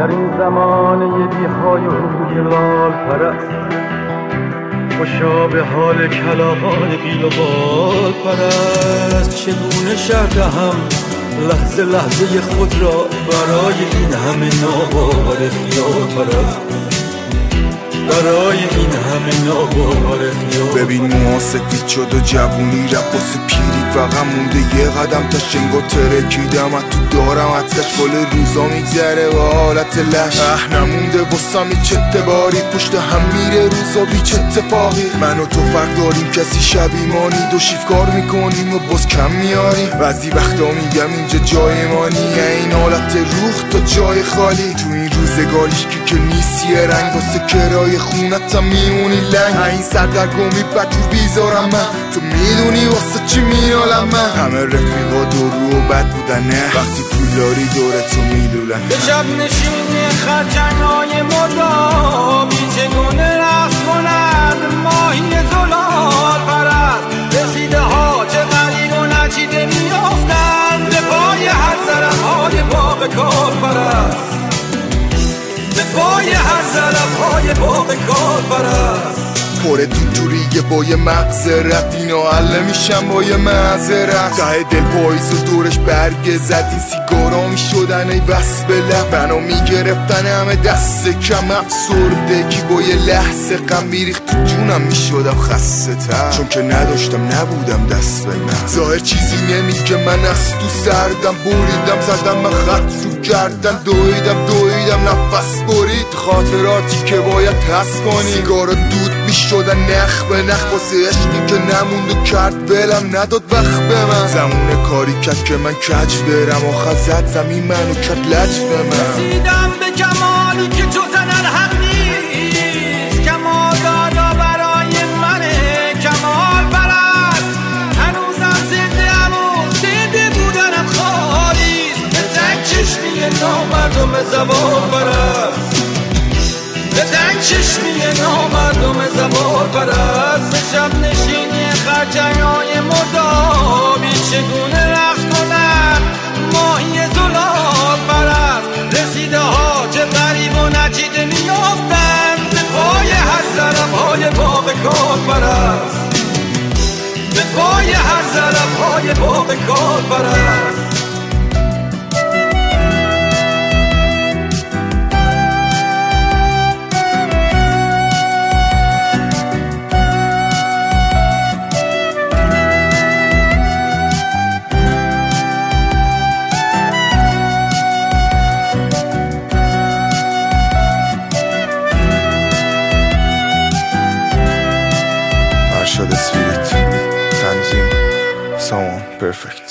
در این زمانه بی‌های و روی لال پرست، خوشا به حال کلاغان قیل و بال پرست. چگونه شرح دهم لحظه لحظه خود را برای این همه ناباور خیال پرست، برای این همه ناباور خیال. ببین موها سفید شد و جوونی رفت واسه پیری، فقط مونده یه قدم تا شنگو ترکیدم. تو دارم حدکش گل روزا میگذره و حالت لش نمونده واسم هیچ اعتباری، پشت هم میره روزا بیچ اتفاقی. من و تو فرق داریم، کسی شبیمانی، دو شیف کار میکنیم و باز کم میاری. بعضی وقتا میگم اینجا جای مانی، این حالت روح تا جای خالی. تو این روزگاریش که نیست یه رنگ، واسه کرای خونتم میمونی لنگ. این سردرگمی بدجور بیزارم من، تو میدونی واسه چی میالم من. همه رفیقا دور رو بد بودن، نه وقتی پولاری دورتو میلولن. به شب نشینی خرچنگای مردابی چگونه رقص کند ماهی زلال پرست. رسیده ها چه غریب و نچیده میافتند به پای هر ظرف های باغ کال پرست، به پای هر ظرف های باغ کال پرست. پره دوریه با یه مغزرت، اینا حل میشن با یه معذرت. ته دل پاییز و دورش برگ زد، این سیگارا میشدن ای بس به لب. منو میگرفتن همه دست کم افسرده کی با یه لحظه غم میریخت تو جونم، میشدم خسته تر چون که نداشتم نبودم دست به من. ظاهر چیزی نمیگه من از تو سردم، بریدم زدم من خط رو کردن، دویدم نفس برید خاطراتی که باید حس کنی. سیگارا دود میشدن نخ به نخ واسه عشقی که نموند و کرد ولم نداد وقت به من. زمون کاری کرد که من کج برم، آخر زد زمین منو کرد لج به من. رسیدم به کمالی که جزن الحق نیست، کمال دادا برای منه کمال پرست. هنوزم زنده ام و زنده بودنم خالیست، به تنگ چشمی نامردم زبان پرست، به تنگ چشمی نامردم زبان پرست. به شب نشینی خرچنگای مردابی چگونه رقص کنند ماهی زلال پرست. رسیده ها چه غریب و نچیده میافتند به پای هر ظرف های باغ کال پرست، به پای هر ظرف های باغ کال پرست. Arshad Spirit, Tanzim, Someone Perfect.